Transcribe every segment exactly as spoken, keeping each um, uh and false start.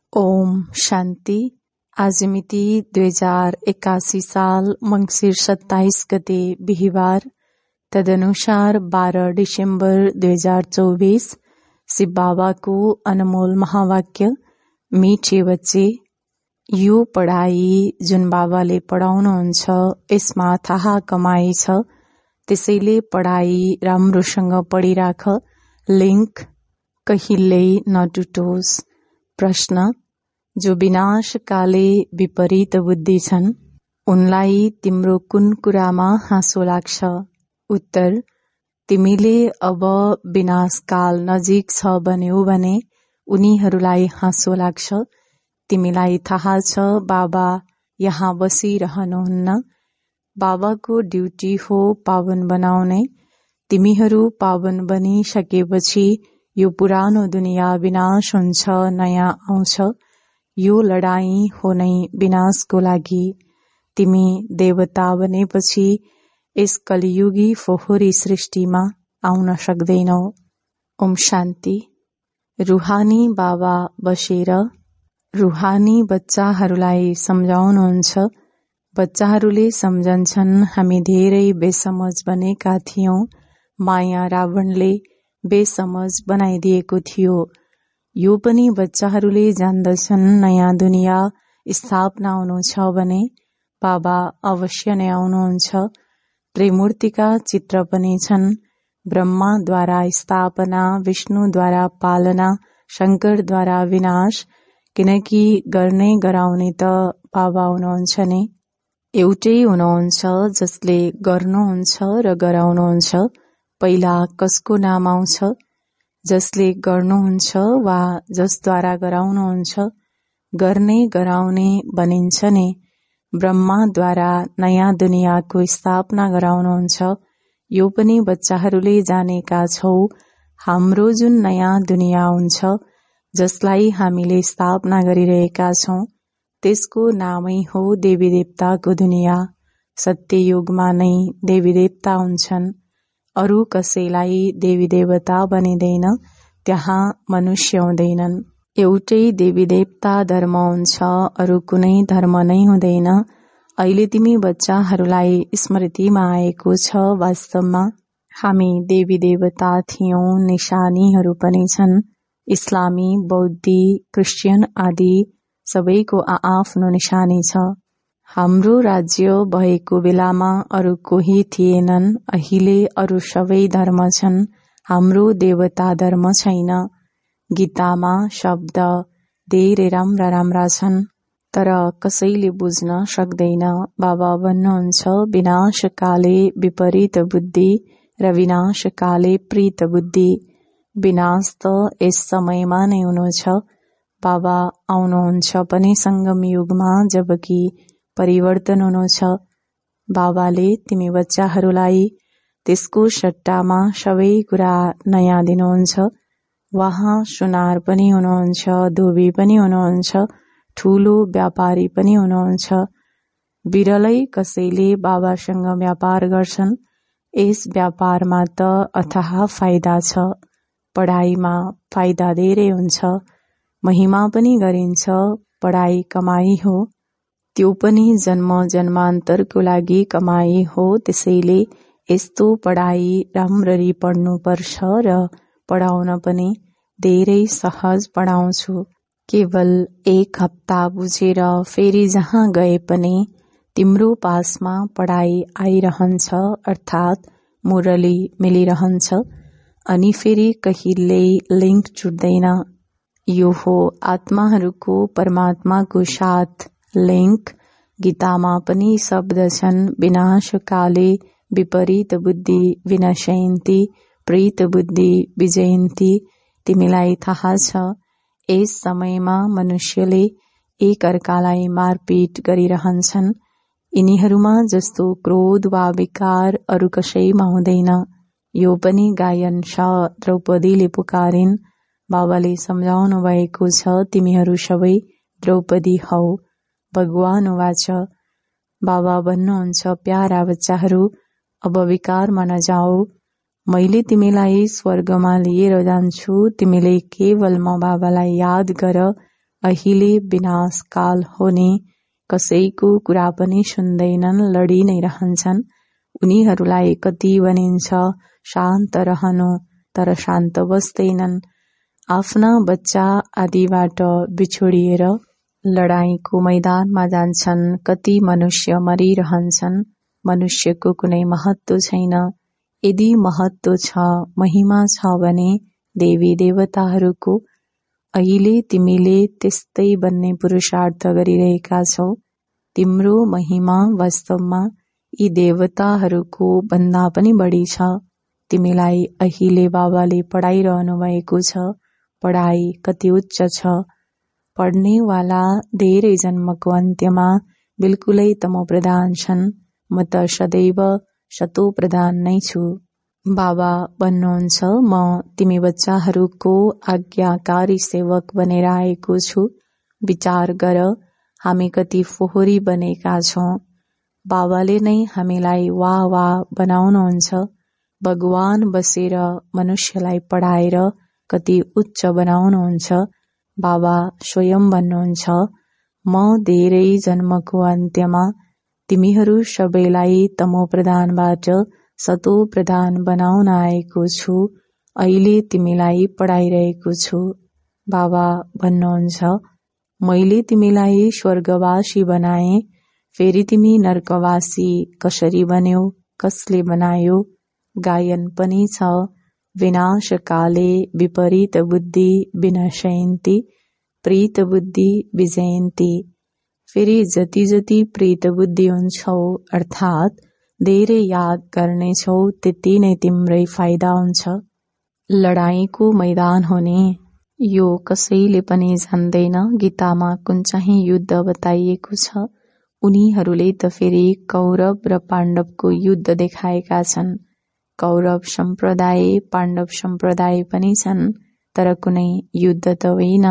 ओम शान्ति। आज मिति दुई हजार एकासी साल मंगिर सत्ताइस गते बिहिबार, तदनुसार बाह्र डिसेम्बर दुई हजार चौबीस। शिव बाबाको अनमोल महावाक्य, मीठे बच्चे, यो पढाई जुन बाबाले पढाउनुहुन्छ यसमा थाहा कमाई छ, त्यसैले पढाई राम्रोसँग पढिराख। लिंक कहिल्यै नटुटोस्। प्रश्न, जो विनाशकाले विपरीत बुद्धि छन् उनलाई तिम्रो कुन कुरामा हाँसो लाग्छ? उत्तर, तिमीले अब विनाशकाल नजिक छ भन्यौ भने उनीहरूलाई हाँसो लाग्छ। तिमीलाई थाहा छ बाबा यहाँ बसिरहनुहुन्न। बाबाको ड्युटी हो पावन बनाउने। तिमीहरू पावन बनिसकेपछि यो पुरानो दुनिया विनाश हुन्छ, नयाँ आउँछ। यो लडाई हो नै विनाशको लागि। तिमी देवता बनेपछि यस कलियुगी फोहोरी सृष्टिमा आउन सक्दैनौ। ओम शान्ति। रूहानी बाबा बसेर रूहानी बच्चाहरूलाई सम्झाउनुहुन्छ। बच्चाहरूले सम्झन्छन् हामी धेरै बेसमझ बनेका थियौं। माया रावणले बेसमझ बनाइदिएको थियो। यो पनि बच्चाहरूले जान्दछन् नयाँ दुनिया स्थापना हुनु छ भने बाबा अवश्य नै आउनुहुन्छ। त्रिमूर्तिका चित्र पनि छन्। ब्रह्माद्वारा स्थापना, विष्णुद्वारा पालना, शंकरद्वारा विनाश। किनकि गर्ने गराउने त बाबा हुनुहुन्छ नि। एउटै हुनुहुन्छ जसले गर्नुहुन्छ र गराउनुहुन्छ। पहिला कसको नाम आउँछ? जसले गर्नुहुन्छ वा जसद्वारा गराउनुहुन्छ। गर्ने गराउने भनिन्छ नि। ब्रह्माद्वारा नयाँ दुनियाँको स्थापना गराउनुहुन्छ। यो पनि बच्चाहरूले जानेका छौ। हाम्रो जुन नयाँ दुनिया हुन्छ जसलाई हामीले स्थापना गरिरहेका छौं त्यसको नामै हो देवी देवताको दुनिया। सत्ययुगमा नै देवी देवता हुन्छन्। अरू कसैलाई देवी देवता बनिँदैन, त्यहाँ मनुष्य हुँदैनन्। एउटै देवी देवता धर्म हुन्छ, अरू कुनै धर्म नै हुँदैन। अहिले तिमी बच्चाहरूलाई स्मृतिमा आएको छ। वास्तवमा हामी देवी देवता थियौं। निशानीहरू पनि छन्। इस्लामी, बौद्धी, क्रिस्चियन आदि सबैको आआफ्नो निशानी छ। हाम्रो राज्य भएको बेलामा अरू कोही थिएनन्। अहिले अरू सबै धर्म छन्। हाम्रो देवता धर्म छैन। गीतामा शब्द धेरै राम्रा राम्रा छन्, तर कसैले बुझ्न सक्दैन। बाबा भन्नुहुन्छ विनाशकाले विपरीत बुद्धि र विनाशकाले प्रीत बुद्धि। विनाश त यस समयमा नै हुनु छ। बाबा आउनुहुन्छ पनि संगम युगमा, जबकि परिवर्तन हुनु छ। बाबाले तिमी बच्चाहरूलाई त्यसको सट्टामा सबै कुरा नयाँ दिनुहुन्छ। वहाँ सुनार पनि हुनुहुन्छ, धोबी पनि हुनुहुन्छ, ठूलो व्यापारी पनि हुनुहुन्छ। विरलै कसैले बाबासँग व्यापार गर्छन्। यस व्यापारमा त अथाह फाइदा छ। पढाइमा फाइदा धेरै हुन्छ। महिमा पनि गरिन्छ। पढाइ कमाई हो। त्यो पनि जन्म जन्मान्तरको लागि कमाई हो। त्यसैले यस्तो पढाइ राम्ररी पढ्नुपर्छ र पढाउन पनि धेरै सहज पढाउँछु। केवल एक हप्ता बुझेर फेरि जहाँ गए पनि तिम्रो पासमा पढाइ आइरहन्छ, अर्थात् मुरली मिलिरहन्छ। अनि फेरि कहिल्यै लिंक छुट्दैन। यो हो आत्माहरूको परमात्माको साथ लिंक। गीतामा पनि शब्द छन् विनाशकाले विपरीत बुद्धि विनशयन्ति, प्रीत बुद्धि विजयन्ति। तिमीलाई थाहा छ यस समयमा मनुष्यले एक अर्कालाई मारपिट गरिरहन्छन्। यिनीहरूमा जस्तो क्रोध वा विकार अरू कसैमा हुँदैन। यो पनि गायन छ। द्रौपदीले पुकारिन्। बाबाले सम्झाउनु भएको छ तिमीहरू सबै द्रौपदी हौ। भगवान वाच बाबा भन्नुहुन्छ प्यारा बच्चाहरू, अब विकारमा नजाऊ। मैले तिमीलाई स्वर्गमा लिएर जान्छु। तिमीले केवल म बाबालाई याद गर। अहिले विनाश काल होने कसैको कुरा पनि सुन्दैनन्, लडी नै रहन्छन्। उनीहरूलाई कति भनिन्छ शान्त रहनु, तर शान्त बस्दैनन्। आफ्ना बच्चा आदिबाट बिछोडिएर लडाईँको मैदानमा जान्छन्। कति मनुष्य मरिरहन्छन्। मनुष्यको कुनै महत्व छैन। यदि महत्व छ, महिमा छ भने देवी देवताहरूको अहिले तिमीले त्यस्तै बन्ने पुरुषार्थ गरिरहेका छौ। तिम्रो महिमा वास्तवमा यी देवताहरूको भन्दा पनि बढी छ। तिमीलाई अहिले बाबाले पढाइरहनु भएको छ। पढाइ कति उच्च छ। पढ्नेवाला धेरै जन्मको अन्त्यमा बिल्कुलै तमो प्रधान छन्। म त सदैव सतो प्रधान नै छु। बाबा भन्नुहुन्छ, म तिमी बच्चाहरूको आज्ञाकारी सेवक बनेर आएको छु। विचार गर, हामी कति फोहोरी बनेका छौं। बाबाले नै हामीलाई वाह वाह बनाउनुहुन्छ। भगवान बसेर मनुष्यलाई पढाएर कति उच्च बनाउनुहुन्छ। बाबा स्वयं भन्नुहुन्छ, म धेरै जन्मको अन्त्यमा तिमीहरू सबैलाई तमो प्रधानबाट सतो प्रधान बनाउन आएको छु। अहिले तिमीलाई पढाइरहेको छु। बाबा भन्नुहुन्छ, मैले तिमीलाई स्वर्गवासी बनाए, फेरि तिमी नर्कवासी कसरी बन्यौ, कसले बनायो? गायन पनि छ, विनाश काले विपरीत बुद्धि विनाशयन्ति, प्रीत बुद्धि विजयन्ति। फेरि जति जति प्रीत बुद्धि हुन्छौ, अर्थात धेरै याद गर्नेछौ, त्यति नै तिम्रै फाइदा हुन्छ। लडाईँको मैदान हुने यो कसैले पनि जान्दैन। गीतामा कुन चाहिँ युद्ध बताइएको छ? उनीहरूले त फेरि कौरव र पाण्डवको युद्ध देखाएका छन्। कौरव सम्प्रदाय, पाण्डव सम्प्रदाय पनि छन्, तर कुनै युद्ध त होइन।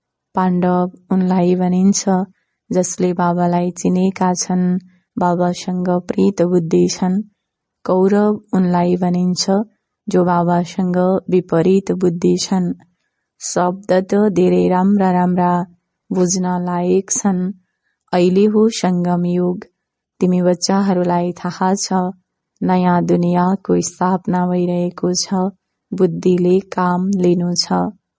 पाण्डव उनलाई भनिन्छ जसले बाबालाई चिनेका छन्, बाबासँग प्रीत बुद्धि छन्। कौरव उनलाई भनिन्छ जो बाबासँग विपरीत बुद्धि छन्। शब्द त धेरै राम्रा राम्रा बुझ्न लायक छन्। अहिले हो संगम युग। तिमी बच्चाहरूलाई थाहा छ, नयाँ दुनियाँको स्थापना भइरहेको छ। बुद्धिले काम लिनु छ।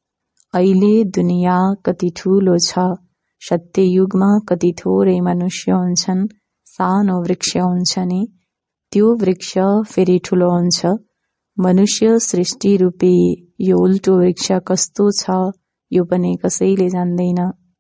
अहिले दुनियाँ कति ठूलो छ। सत्य युगमा कति थोरै मनुष्य हुन्छन्। सानो वृक्ष हुन्छ नि, त्यो वृक्ष फेरि ठूलो हुन्छ। मनुष्य सृष्टि रूपी यो उल्टो वृक्ष कस्तो छ, यो पनि कसैले जान्दैन।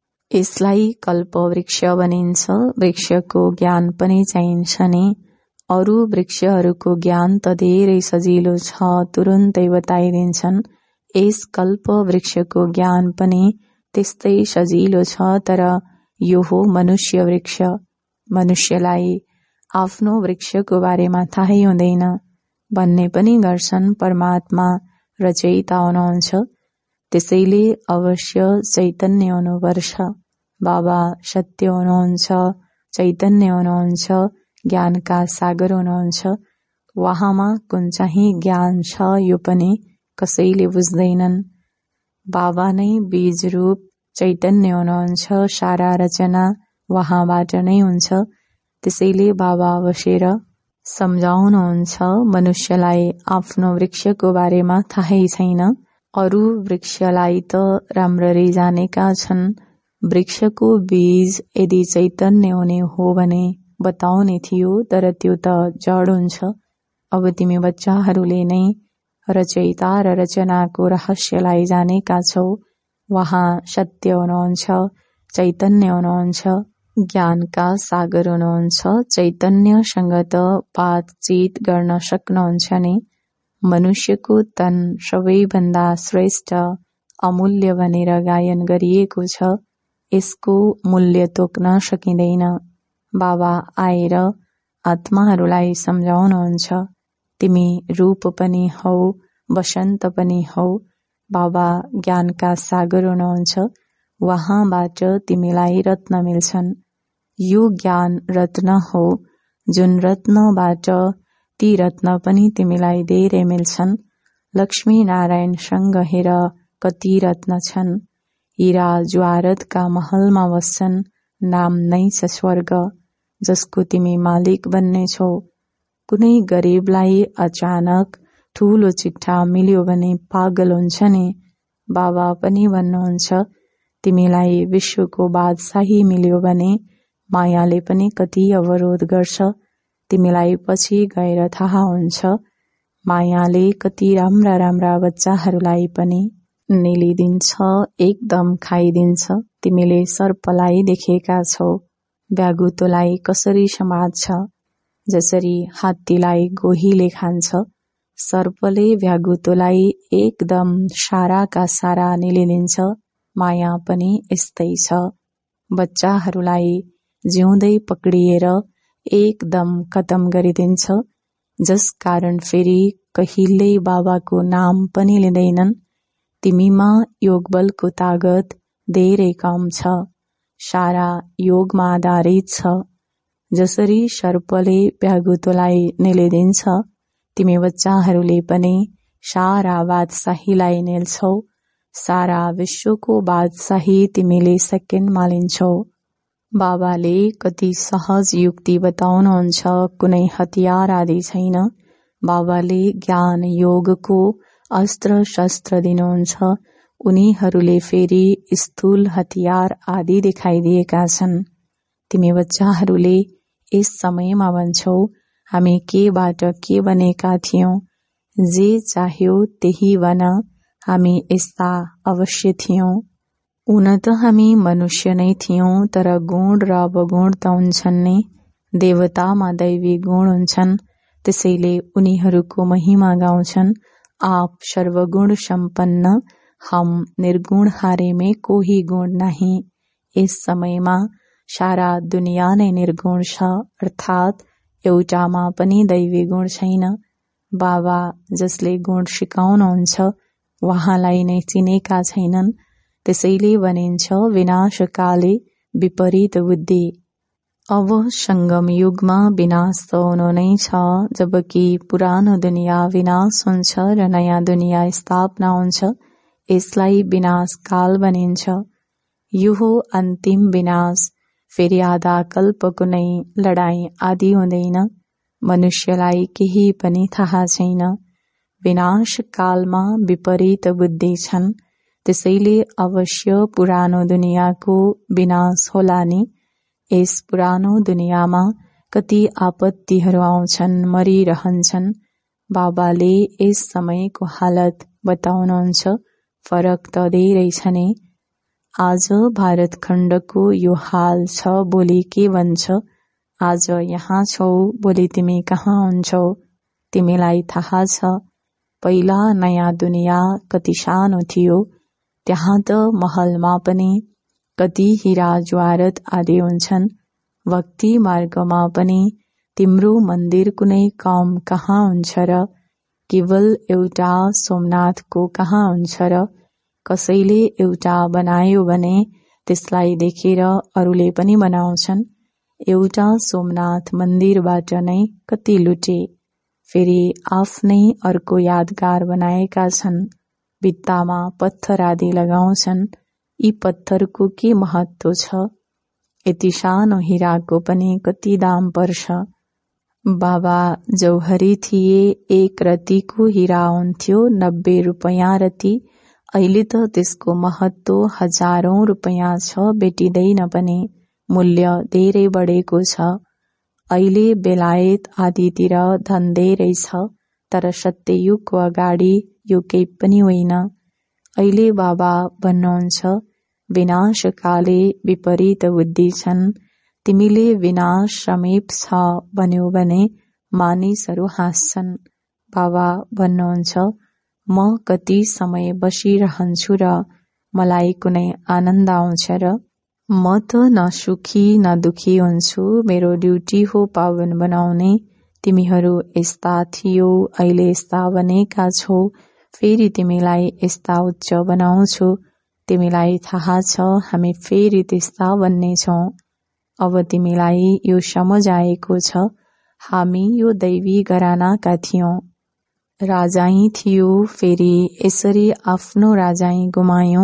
यसलाई कल्प वृक्ष भनिन्छ। वृक्षको ज्ञान पनि चाहिन्छ नि। अरू वृक्षहरूको ज्ञान त धेरै सजिलो छ, तुरुन्तै बताइदिन्छन्। यस कल्प वृक्षको ज्ञान पनि त्यस्तै सजिलो छ, तर यो हो मनुष्य वृक्ष। मनुष्यलाई आफ्नो वृक्षको बारेमा थाहै हुँदैन। भन्ने पनि गर्छन् परमात्मा रचयिता हुनुहुन्छ, त्यसैले अवश्य चैतन्य हुनुपर्छ। बाबा सत्य हुनुहुन्छ, चैतन्य हुनुहुन्छ, ज्ञानका सागर हुनुहुन्छ। वहाँमा कुन चाहिँ ज्ञान छ यो पनि कसैले बुझ्दैनन्। बाबा नै बीज रूप चैतन्य हुनुहुन्छ। सारा रचना वहाँबाट नै हुन्छ। त्यसैले बाबा बसेर सम्झाउनुहुन्छ, मनुष्यलाई आफ्नो वृक्षको बारेमा थाहै छैन। अरू वृक्षलाई त राम्ररी जानेका छन्। वृक्षको बीज यदि चैतन्य हुने हो भने बताउने थियो, तर त्यो त जड हुन्छ। अब तिमी बच्चाहरूले नै रचयिता र रचनाको रहस्यलाई जानेका छौ। वहाँ सत्य हुनुहुन्छ, चैतन्य हुनुहुन्छ, ज्ञानका सागर हुनुहुन्छ। चैतन्यसँग त बातचित गर्न सक्नुहुन्छ नि। मनुष्यको तन सबैभन्दा श्रेष्ठ अमूल्य भनेर गायन गरिएको छ। यसको मूल्य तोक्न सकिँदैन। बाबा आएर आत्माहरूलाई सम्झाउनुहुन्छ, तिमी रूप पनि हौ, वसन्त पनि हौ। बाबा ज्ञानका सागर हुनुहुन्छ। वहाँबाट तिमीलाई रत्न मिल्छन्। यो ज्ञान रत्न हो, जुन रत्नबाट ती रत्न पनि तिमीलाई धेरै मिल्छन्। लक्ष्मी नारायणसँग हेर कति रत्न छन्। हीरा ज्वारतका महलमा बस्छन्, नाम नै छ स्वर्ग, जसको तिमी मालिक बन्नेछौ। कुनै गरीबलाई अचानक ठूलो चिट्ठा मिल्यो भने पागल हुन्छ नि। बाबा पनि भन्नुहुन्छ, तिमीलाई विश्वको बादशाही मिल्यो भने मायाले पनि कति अवरोध गर्छ। तिमीलाई पछि गएर थाहा हुन्छ, मायाले कति राम्रा राम्रा बच्चाहरूलाई पनि निलिदिन्छ, एकदम खाइदिन्छ। तिमीले सर्पलाई देखेका छौ, ब्यागुतोलाई कसरी समात्छ, जसरी हात्तीलाई गोहीले खान्छ। सर्पले भ्यागुतोलाई एकदम साराका सारा निलिदिन्छ। माया पनि यस्तै छ, बच्चाहरूलाई जिउँदै पक्रिएर एकदम खतम गरिदिन्छ, जस कारण फेरि कहिल्यै बाबाको नाम पनि लिँदैनन्। तिमीमा योगबलको तागत धेरै कम छ, सारा योगमा आधारित छ। जसरी सर्पले भ्यागुतोलाई निलिदिन्छ, तिमी बच्चाहरूले पनि सारा बादशाहीलाई निल्छौ। सारा विश्वको बादशाही तिमीले सेकेन्डमा लिन्छौ। बाबाले कति सहज युक्ति बताउनुहुन्छ, कुनै हतियार आदि छैन। बाबाले ज्ञान योगको अस्त्र शस्त्र दिनुहुन्छ। उनीहरूले फेरि स्थूल हतियार आदि देखाइदिएका छन्। तिमी बच्चाहरूले यस समयमा भन्छौ, हामी केबाट के बनेका थियौं, जे चाह्यो त्यही बन, हामी यस्ता अवश्य थियौं। उन त हामी मनुष्य नै थियौं, तर गुण र अवगुण त हुन्छन् नि। देवतामा दैवी गुण हुन्छन्, त्यसैले उनीहरूको महिमा गाउँछन्। आप सर्वगुण सम्पन्न, हम निर्गुण हारे में कोही गुण नहीं। यस समयमा सारा दुनिया नै निर्गुण छ, अर्थात एउटामा पनि दैवी गुण छैन। बाबा जसले गुण सिकाउनुहुन्छ, वहाँलाई नै चिनेका छैनन्। त्यसैले भनिन्छ, विनाशकाले विपरीत बुद्धि। अब संगम युगमा विनाश त हुनु नै छ, जबकि पुरानो दुनिया विनाश हुन्छ र नयाँ दुनिया स्थापना हुन्छ। यसलाई विनाश काल भनिन्छ। यो हो अन्तिम विनाश। फेरि आधा कल्पको नै लडाई आदि हुँदैन। मनुष्यलाई केही पनि थाहा छैन। विनाश कालमा विपरीत बुद्धि छन्, त्यसैले अवश्य पुरानो दुनियाँको विनाश होला नि। यस पुरानो दुनियाँमा कति आपत्तिहरू आउँछन्, मरिरहन्छन्। बाबाले यस समयको हालत बताउनुहुन्छ, फरक त धेरै छ नि। आज भारत खण्डको यो हाल छ, भोलि के भन्छ। आज यहाँ छौ, भोलि तिमी कहाँ हुन्छौ, तिमीलाई थाहा छ। पहिला नयाँ दुनिया कति सानो थियो, त्यहाँ त महलमा पनि कति हीरा ज्वारत आदि हुन्छन्। भक्ति मार्गमा पनि तिम्रो मन्दिर कुनै कम कहाँ हुन्छ र, केवल एउटा सोमनाथको कहाँ हुन्छ र। कसैले एउटा बनायो भने त्यसलाई देखेर अरूले पनि बनाउँछन्। एउटा सोमनाथ मन्दिरबाट नै कति लुटे, फेरि आफ्नै अर्को यादगार बनाएका छन्। भित्तामा पत्थर आदि लगाउँछन्। यी पत्थरको के महत्व छ, यति सानो हीराको पनि कति दाम पर्छ। बाबा जौहरी थिए, एक रतीको हीरा हुन्थ्यो नब्बे रुपैयाँ रती। अहिले त त्यसको महत्व हजारौं रुपैयाँ छ, भेटिँदैन पनि। मूल्य धेरै बढेको छ। अहिले बेलायत आदितिर धन धेरै छ, तर सत्ययुगको अगाडि यो केही पनि होइन। अहिले बाबा भन्नुहुन्छ, विनाशकाले विपरीत बुद्धि छन्। तिमीले विनाश समीप छ भन्यो भने मानिसहरू हाँस्छन्। बाबा भन्नुहुन्छ, म कति समय बसिरहन्छु र मलाई कुनै आनन्द आउँछ र। म त न सुखी न दुखी हुन्छु। मेरो ड्युटी हो पावन बनाउने। तिमीहरू यस्ता थियो, अहिले यस्ता बनेका छौ, फेरि तिमीलाई यस्ता उच्च बनाउँछु। तिमीलाई थाहा छ, हामी फेरि त्यस्ता बन्नेछौँ। अब तिमीलाई यो समझ आएको छ, हामी यो दैवी घरानाका थियौं। राजाई थियो, फेरि यसरी आफ्नो राजाई गुमायौं,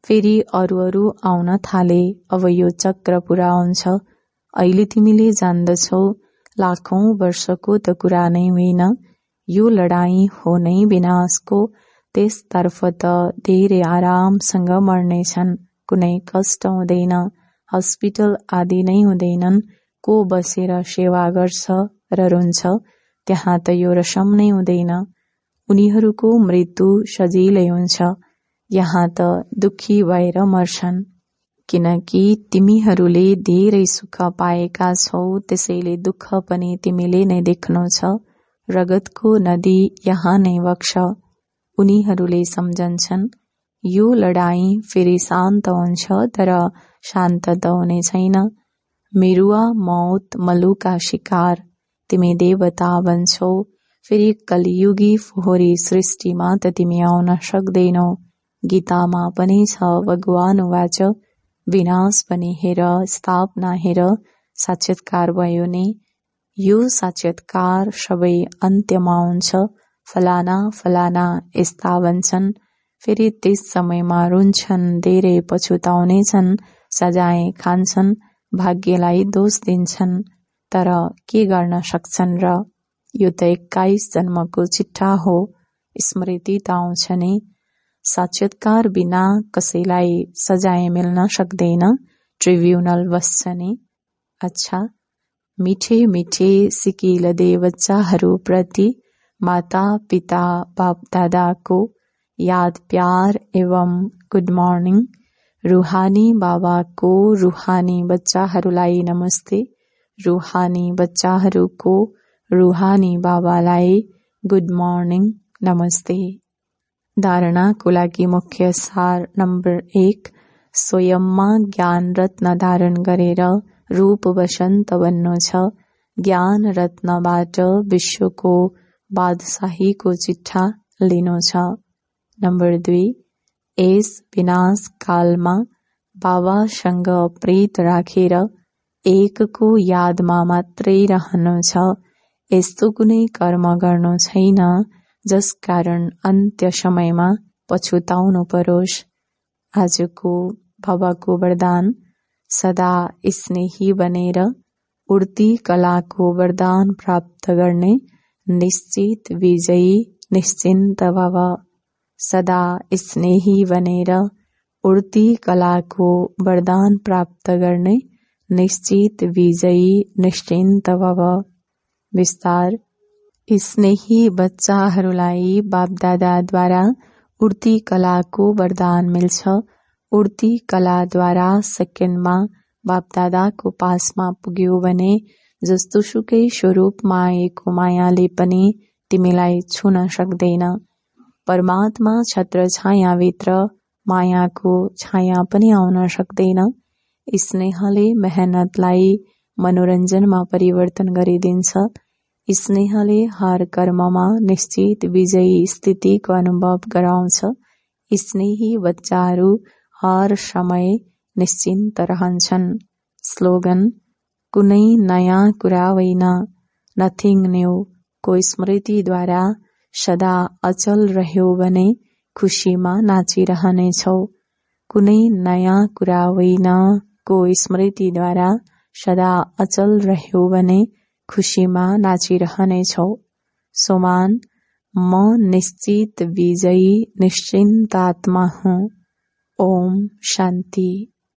फेरि अरू अरू आउन थाले। अब यो चक्र पूरा हुन्छ। अहिले तिमीले जान्दछौ लाखौं वर्षको त कुरा नै होइन, यो लडाईँ हो नै विनाशको। त्यसतर्फ त धेरै आरामसँग मर्नेछन्, कुनै कष्ट हुँदैन, हस्पिटल आदि नै हुँदैनन्। को बसेर सेवा गर्छ र रुन्छ, त्यहाँ त यो रसम नै हुँदैन। उनीहरूको मृत्यु सजिलै हुन्छ, यहाँ त दुखी भएर मर्छन्। किनकि तिमीहरूले धेरै सुख पाएका छौ, त्यसैले दुःख पनि तिमीले नै देख्नु छ। रगतको नदी यहाँ नै बग्छ। उनीहरूले सम्झन्छन् यो लडाईँ फेरि शान्त हुन्छ, तर शान्त त हुने छैन। मेरुवा मौत मलुका शिकार, तिमी देवता बन्छौ, फेरि कलियुगी फोहोरी सृष्टिमा त तिमी आउन सक्दैनौ। गीतामा पनि छ, भगवान वाच, विनाश पनि हेर, स्थापना हेर, साक्षात्कार भयो नि। यो साक्षात्कार सबै अन्त्यमा हुन्छ। फलाना फलाना यस्ता भन्छन्, फेरि त्यस समयमा रुन्छन्, धेरै पछुताउनेछन्, सजाय खान्छन्, भाग्यलाई दोष दिन्छन्। तर के गर्न सक्छन् र? यो त एक्काइस जन्मको चिट्ठा हो, स्मृति त आउँछ नि। साक्षात्कार बिना कसैलाई सजाय मिल्न सक्दैन, ट्रिब्युनल बस्छ नि। अच्छा, मिठे मिठे सिकिलदे बच्चाहरू प्रति माता पिता बाप दादाको याद प्यार एवं गुड मर्निङ। रूहानी बाबाको रूहानी बच्चाहरूलाई नमस्ते। रूहानी बच्चाहरूको रूहानी बाबालाई गुड मर्निङ नमस्ते। धारणाको लागि मुख्य सार नम्बर एक, स्वयंमा ज्ञान रत्न धारण गरेर रूप वसन्त बन्नु छ। ज्ञान रत्नबाट विश्वको बादशाहीको चिट्ठा लिनु छ। नम्बर दुई, यस विनाश कालमा बाबासँग प्रीत राखेर एकको यादमा मात्रै रहनु छ। यस्तो कुनै कर्म गर्नु छैन जस कारण अन्त्य समयमा पछुताउनु परोस्। आजको बाबाको वरदान, सदा स्नेही बनेर उड्ती कलाको वरदान प्राप्त गर्ने निश्चित विजयी निश्चिन्त भव। सदा स्नेही बनेर उड्ती कलाको वरदान प्राप्त गर्ने निश्चित विजयी निश्चिन्त भव। विस्तार, स्नेही बच्चाहरूलाई बापदादाद्वारा उड्ती कलाको वरदान मिल्छ। उड्ती कलाद्वारा सेकेन्डमा बापदादाको पासमा पुग्यो भने जस्तो सुकै स्वरूपमा आएको मायाले पनि तिमीलाई छुन सक्दैन। परमात्मा छत्र छायाभित्र मायाको छाया पनि आउन सक्दैन। स्नेहले मेहनतलाई मनोरञ्जनमा परिवर्तन गरिदिन्छ। स्नेहले हर कर्ममा निश्चित विजयी स्थितिको अनुभव गराउँछ। स्नेही बच्चाहरू हर समय निश्चिन्त रहन्छन्। स्लोगन, कुनै नयाँ कुरा होइन, नथिङ न्यू को स्मृतिद्वारा सदा अचल रह्यो भने खुसीमा नाचिरहनेछौ। कुनै नयाँ कुरा होइन को स्मृतिद्वारा सदा अचल रह्यो भने खुसीमा नाचिरहनेछौ। सोमान, म निश्चित विजयी निश्चिन्त आत्मा हूँ। ओम शान्ति।